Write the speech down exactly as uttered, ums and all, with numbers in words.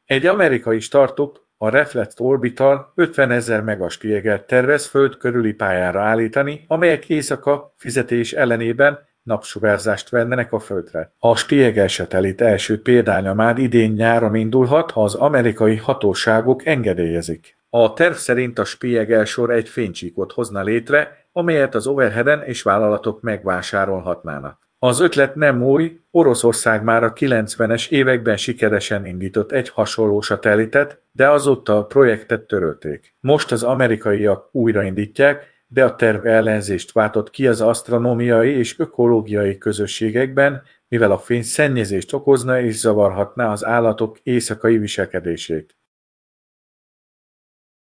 Egy amerikai startup, a Reflect Orbital ötvenezer megas Stiegert tervez föld körüli pályára állítani, amelyek éjszaka fizetés ellenében napsugárzást vennének a földre. A Stieger satellit első példánya már idén nyáron indulhat, ha az amerikai hatóságok engedélyezik. A terv szerint a Stieger sor egy fénycsíkot hozna létre, amelyet az overheaden és vállalatok megvásárolhatnának. Az ötlet nem új, Oroszország már a kilencvenes években sikeresen indított egy hasonló satellitet, de azóta a projektet törölték. Most az amerikaiak újraindítják, de a terv ellenzést váltott ki az asztronómiai és ökológiai közösségekben, mivel a fény szennyezést okozna és zavarhatná az állatok éjszakai viselkedését.